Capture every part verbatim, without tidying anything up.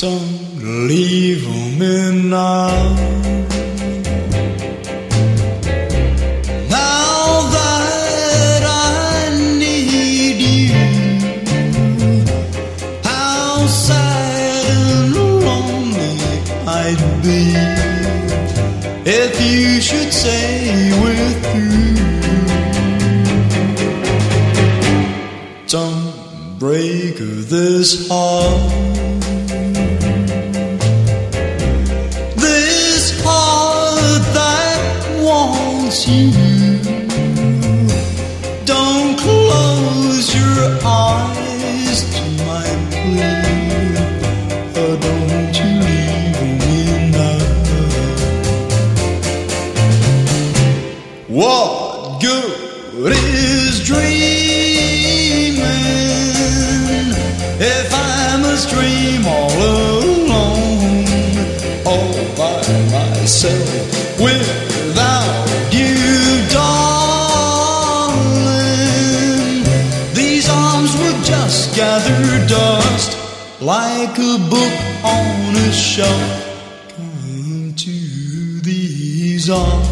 Don't leave me now. Now that I need you, how sad and lonely I'd be if you should say with you. Don't break this heart. You don't close your eyes to my plea, or don't you leave me now. What good is dreaming if I must dream all alone, all by myself without you, darling? These arms would just gather dust like a book on a shelf. Come to these arms,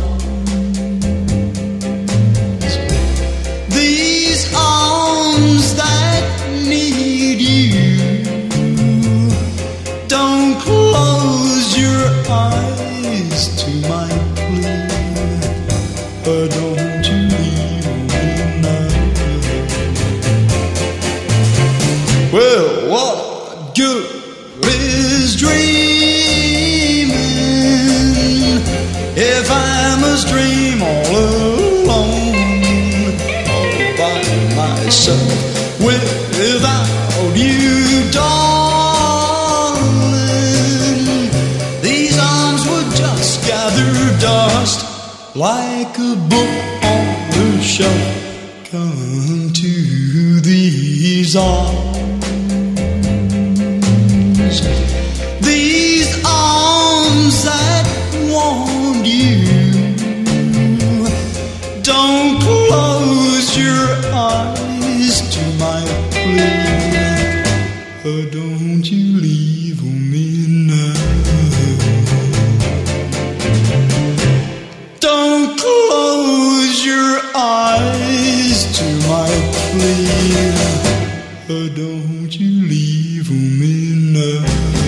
these arms that need you. Don't close your eyes to my plea, but don't you leave me now. Well, what good is dreaming if I must dream all alone, all by myself without you, darling? These arms would just gather dust like a book on the shelf. Come to these arms, these arms that want you. Don't close your eyes to my plea, or don't you leave me now. Don't close your eyes to my plea, or don't you leave me now.